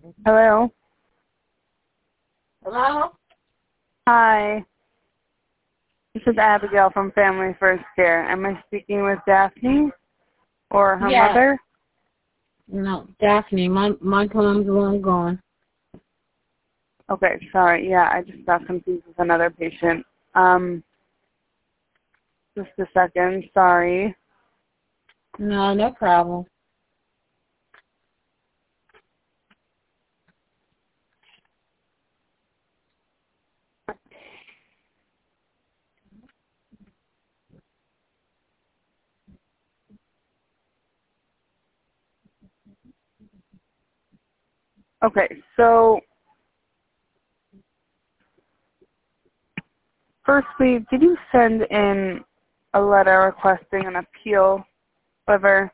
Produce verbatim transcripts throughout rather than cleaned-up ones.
Hello. Hello? Hi. This is Abigail from Family First Care. Am I speaking with Daphne or her Yeah. mother? No, Daphne. My my mom's long gone. Okay, sorry. Yeah, I just got confused with another patient. Um, just a second. Sorry. No, no problem. Okay, so firstly, did you send in a letter requesting an appeal ever?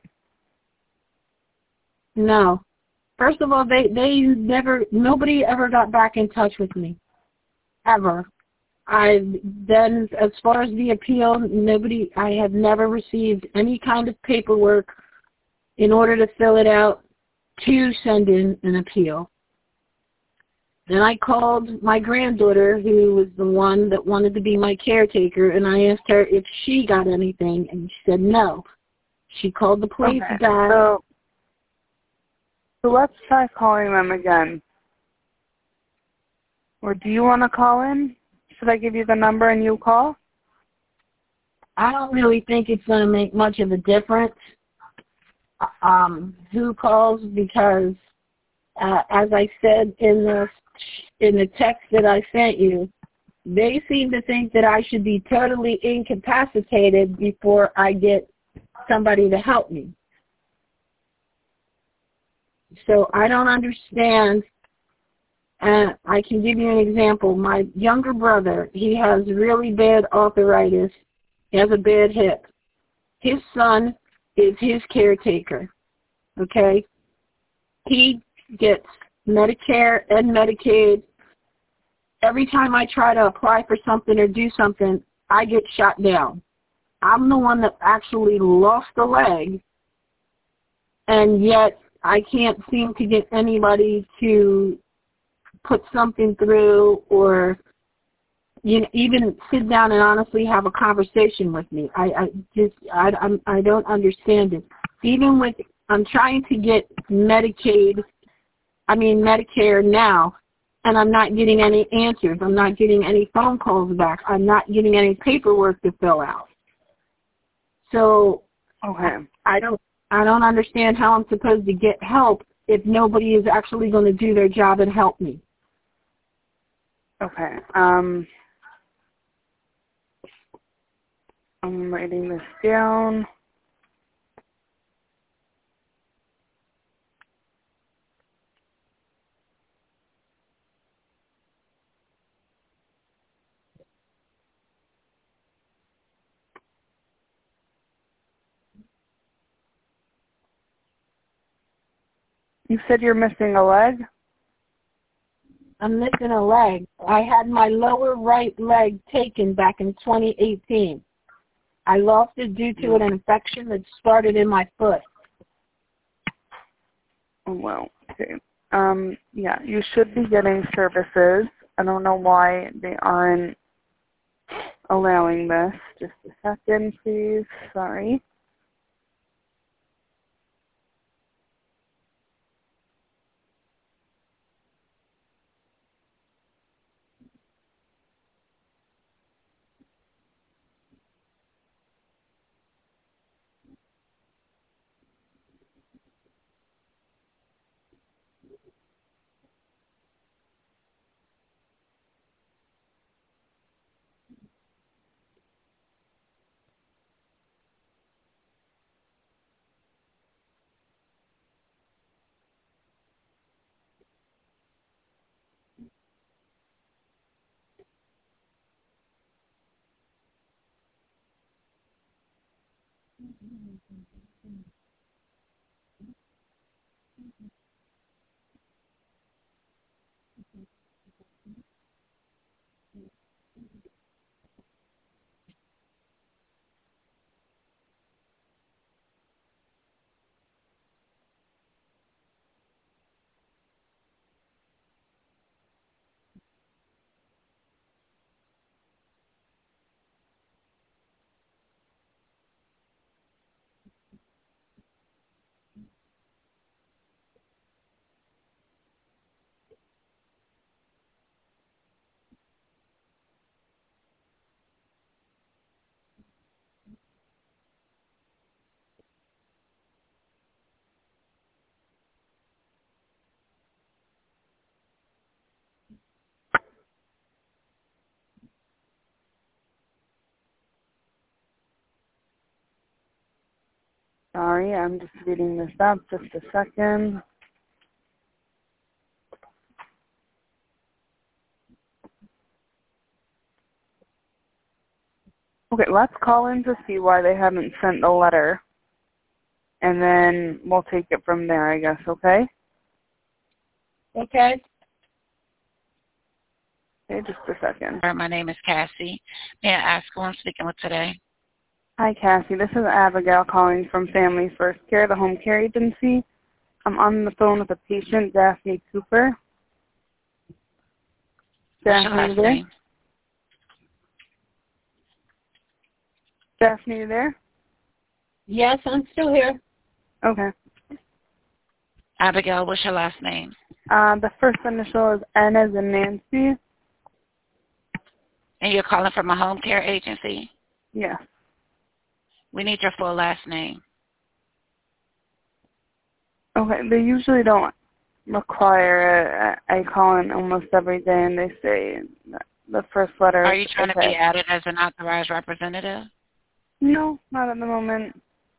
No. First of all, they they never nobody ever got back in touch with me. Ever. I then as far as the appeal, nobody I have never received any kind of paperwork in order to fill it out to send in an appeal. Then I called my granddaughter, who was the one that wanted to be my caretaker, and I asked her if she got anything, and she said no. She called the police Okay, back. so, so let's try calling them again. Or do you want to call in? Should I give you the number and you call? I don't really think it's going to make much of a difference um, who calls because, uh, as I said in the in the text that I sent you, they seem to think that I should be totally incapacitated before I get somebody to help me. So I don't understand. And I can give you an example. My younger brother, he has really bad arthritis. He has a bad hip. His son is his caretaker, okay? He gets Medicare and Medicaid. Every time I try to apply for something or do something, I get shot down. I'm the one that actually lost a leg, and yet I can't seem to get anybody to put something through or you know, even sit down and honestly have a conversation with me. I, I just I, I'm, I don't understand it. Even with I'm trying to get Medicaid, I mean Medicare now, and I'm not getting any answers. I'm not getting any phone calls back. I'm not getting any paperwork to fill out. So Okay. I don't I don't understand how I'm supposed to get help if nobody is actually going to do their job and help me. Okay. Um, I'm writing this down. You said you're missing a leg? I'm missing a leg. I had my lower right leg taken back in twenty eighteen. I lost it due to an infection that started in my foot. Oh, well, okay. Um, yeah, you should be getting services. I don't know why they aren't allowing this. Just a second, please. Sorry. Sorry, I'm just reading this up. Just a second. Okay, let's call in to see why they haven't sent the letter. And then we'll take it from there, I guess, okay? Okay. Okay, just a second. My name is Cassie. May I ask who I'm speaking with today? Hi, Cassie. This is Abigail calling from Family First Care, the home care agency. I'm on the phone with a patient, Daphne Cooper. What's your Daphne, you last there? name? Daphne, you there? Yes, I'm still here. Okay. Abigail, what's your last name? Uh, the first initial is N as in Nancy. And you're calling from a home care agency? Yes. We need your full last name. Okay, they usually don't require it. I call in almost every day and they say that the first letter Are is you trying okay. to be added as an authorized representative? No, not at the moment.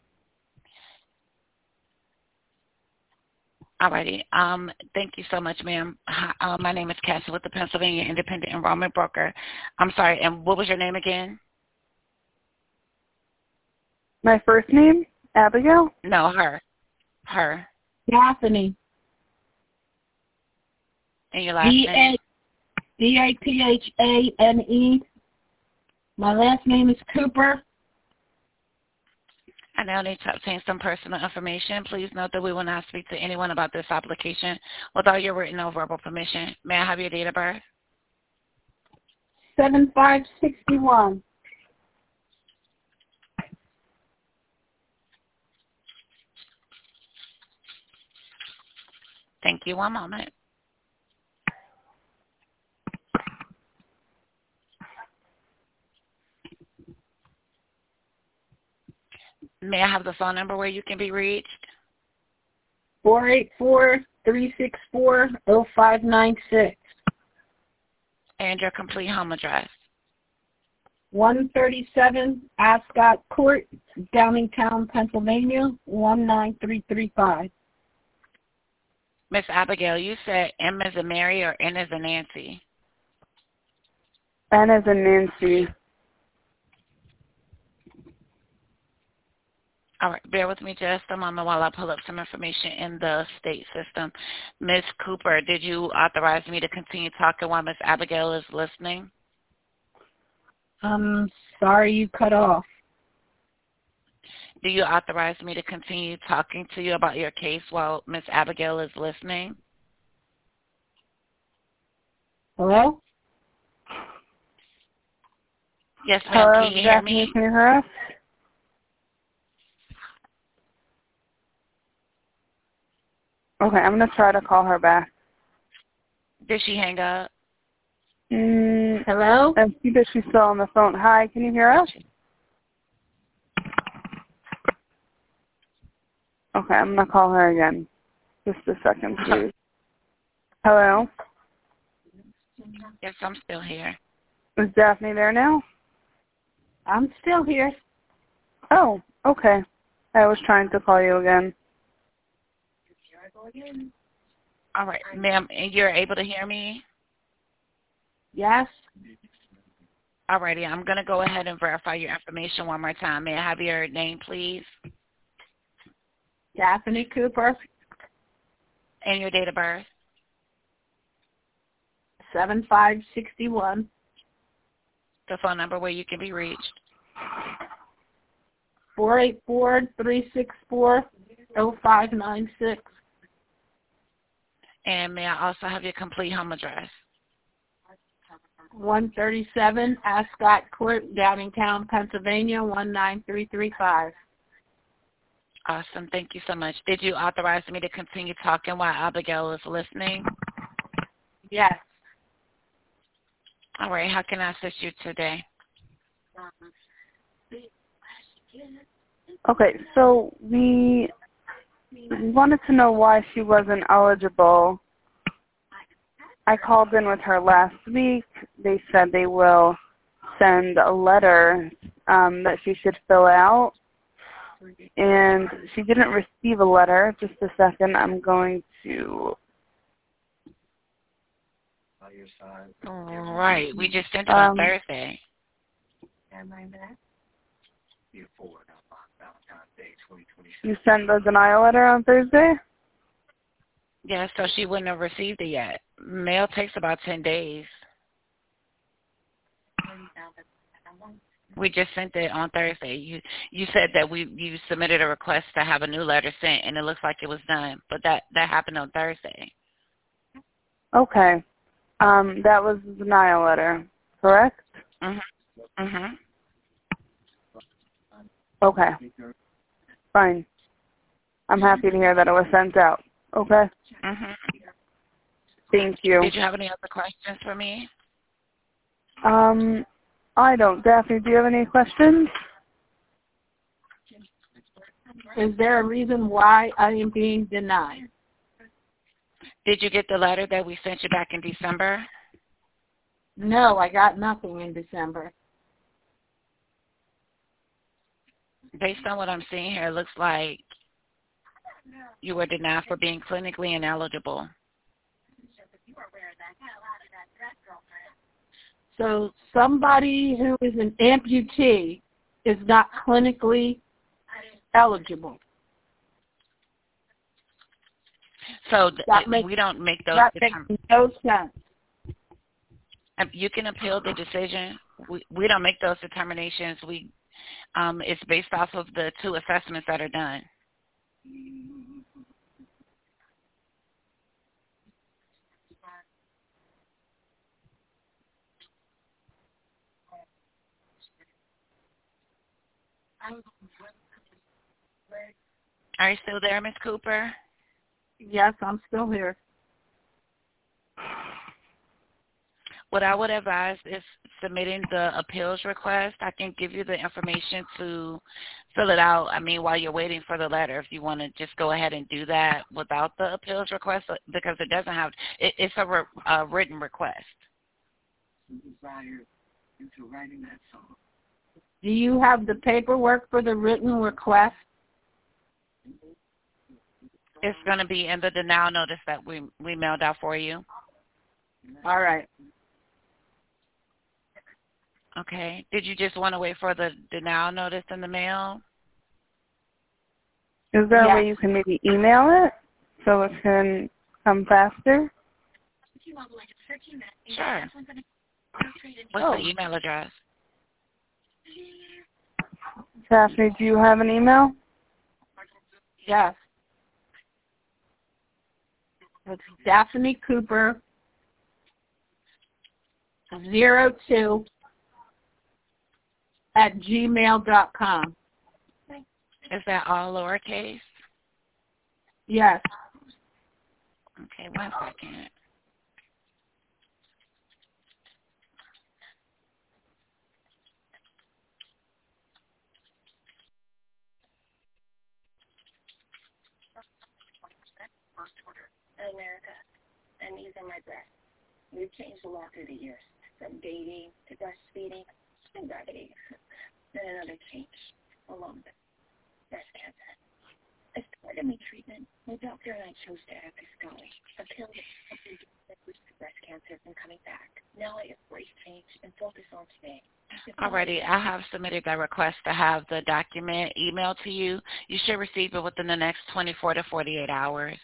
Alrighty. Um, thank you so much, ma'am. Hi, uh, my name is Cassie with the Pennsylvania Independent Enrollment Broker. I'm sorry, and what was your name again? My first name, Abigail? No, her. Her. Daphne. And your last D name? A D A P H A N E. My last name is Cooper. I now need to obtain some personal information. Please note that we will not speak to anyone about this application without your written or verbal permission. May I have your date of birth? seven five sixty-one. Thank you. One moment. May I have the phone number where you can be reached? four eight four, three six four, oh five nine six. And your complete home address. one thirty-seven Ascot Court, Downingtown, Pennsylvania, one nine three three five. Miss Abigail, you said M as in Mary or N as in Nancy? N as in Nancy. All right, bear with me just a moment while I pull up some information in the state system. Miss Cooper, did you authorize me to continue talking while Miss Abigail is listening? I'm sorry you cut off. Do you authorize me to continue talking to you about your case while Miss Abigail is listening? Hello? Yes, ma'am. Hello, Can you hear Daphne, me? can you hear us? Okay, I'm going to try to call her back. Did she hang up? Mm, Hello? I see that she's still on the phone. Hi, can you hear us? Okay, I'm going to call her again. Just a second, please. Hello? Yes, I'm still here. Is Daphne there now? I'm still here. Oh, okay. I was trying to call you again. All right, ma'am, and you're able to hear me? Yes? All righty, I'm going to go ahead and verify your information one more time. May I have your name, please? Daphne Cooper, And your date of birth? seven five sixty-one. The phone number where you can be reached? four eight four, three six four, oh five nine six. And may I also have your complete home address? one thirty-seven Ascot Court, Downingtown, Pennsylvania, one nine three three five. Awesome. Thank you so much. Did you authorize me to continue talking while Abigail is listening? Yes. All right. How can I assist you today? Okay, so we wanted to know why she wasn't eligible. I called in with her last week. They said they will send a letter um, that she should fill out. and she didn't receive a letter. Just a second. I'm going to... All right. We just sent it Um, on Thursday. You sent the denial letter on Thursday? Yeah, so she wouldn't have received it yet. Mail takes about ten days. We just sent it on Thursday. You you said that we you submitted a request to have a new letter sent, and it looks like it was done, but that that happened on Thursday. Okay. Um, that was the denial letter, correct? Mhm. Mhm. Okay. Fine. I'm happy to hear that it was sent out. Okay. Mhm. Thank you. Did you have any other questions for me? Um, I don't. Daphne, do you have any questions? Is there a reason why I am being denied? Did you get the letter that we sent you back in December? No, I got nothing in December. Based on what I'm seeing here, it looks like you were denied for being clinically ineligible. So somebody who is an amputee is not clinically eligible. So th- That makes, we don't make those that determ- makes no sense. um, You can appeal the decision. We we don't make those determinations. We um, it's based off of the two assessments that are done. Are you still there, Miz Cooper? Yes, I'm still here. What I would advise is submitting the appeals request. I can give you the information to fill it out. I mean, while you're waiting for the letter, if you want to just go ahead and do that without the appeals request, because it doesn't have, it, it's a, re, a written request. Do you have the paperwork for the written request? It's going to be in the denial notice that we we mailed out for you. All right. Okay. Did you just want to wait for the denial notice in the mail? Is there Yes. a way you can maybe email it so it can come faster? Sure. What's Oh. the email address? Daphne, do you have an email? Yes. It's Daphne Cooper zero two at gmail dot com. Is that all lowercase? Yes. Okay, one second. America, and these are my breasts. We've changed a lot through the years, from dating to breastfeeding to gravity. Then another change, along with breast cancer. As part of my treatment, my doctor and I chose to have Kisqali, a pill that boosts breast cancer from coming back. Now I embrace change and focus on today. Alrighty, I have submitted that request to have the document emailed to you. You should receive it within the next twenty-four to forty-eight hours.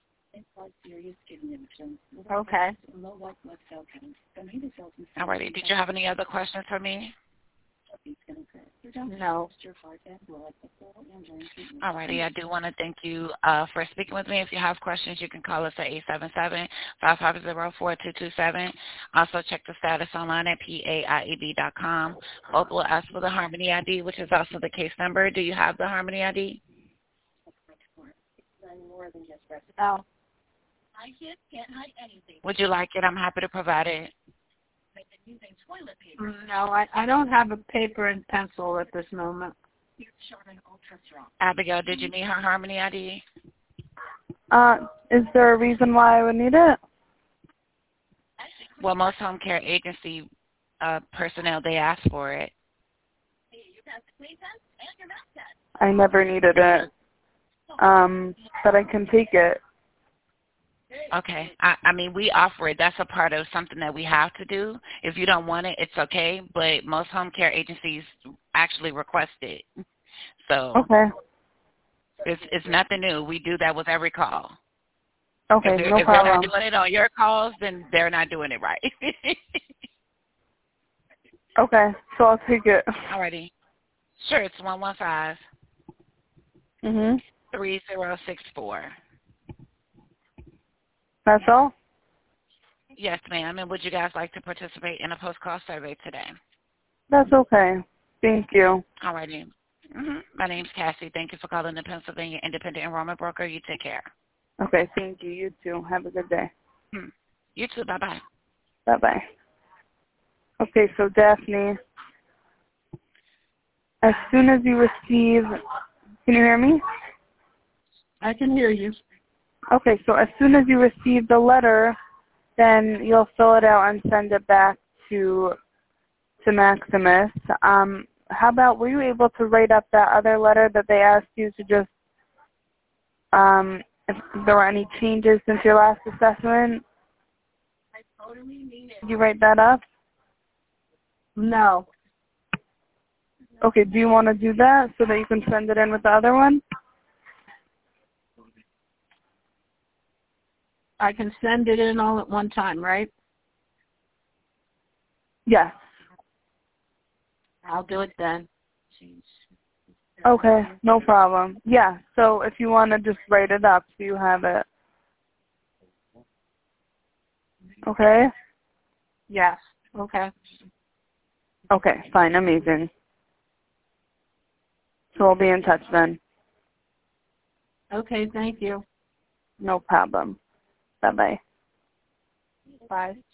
Okay. Alrighty, did you have any other questions for me? No. Alrighty, I do want to thank you uh, for speaking with me. If you have questions, you can call us at eight seven seven, five five zero, four two two seven. Also check the status online at P A I E B dot com. Both will ask for the Harmony I D, which is also the case number. Do you have the Harmony I D? No. I can't, can't hide anything. Would you like it? I'm happy to provide it. I've been using toilet paper. No, I, I don't have a paper and pencil at this moment. Here's Charmin Ultra Strong. Abigail, did you need her Harmony I D? Uh, is there a reason why I would need it? Well, most home care agency uh, personnel, they ask for it. Hey, you got the clean test and your mouth test. I never needed it. Um, but I can take it. Okay. I, I mean, we offer it. That's a part of something that we have to do. If you don't want it, it's okay. But most home care agencies actually request it. So Okay. it's it's nothing new. We do that with every call. Okay, if they're, no if they're problem. not doing it on your calls, then they're not doing it right. Okay, so I'll take it. Alrighty. Sure, it's one one five Mhm. three zero six four. That's all? Yes, ma'am. And would you guys like to participate in a post-call survey today? That's okay. Thank you. Alrighty. Mm-hmm. My name's Cassie. Thank you for calling the Pennsylvania Independent Enrollment Broker. You take care. Okay, thank you. You too. Have a good day. Hmm. You too. Bye-bye. Bye-bye. Okay, so Daphne, as soon as you receive, can you hear me? I can hear you. Okay, so as soon as you receive the letter, then you'll fill it out and send it back to to Maximus. Um, how about, were you able to write up that other letter that they asked you to just, um, if there were any changes since your last assessment? I totally mean it. Did you write that up? No. Okay, do you want to do that so that you can send it in with the other one? I can send it in all at one time, right? Yes. I'll do it then. Okay, no problem. Yeah, so if you want to just write it up so you have it. Okay? Yes. Okay. Okay, fine, amazing. So we'll be in touch then. Okay, thank you. No problem. Bye-bye. Bye.